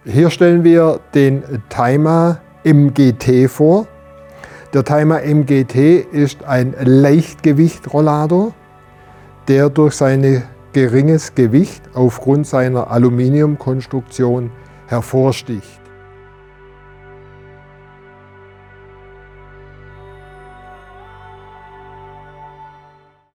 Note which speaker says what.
Speaker 1: Hier stellen wir den Taima MGT vor. Der Taima MGT ist ein Leichtgewicht-Rollator, der durch sein geringes Gewicht aufgrund seiner Aluminiumkonstruktion hervorsticht.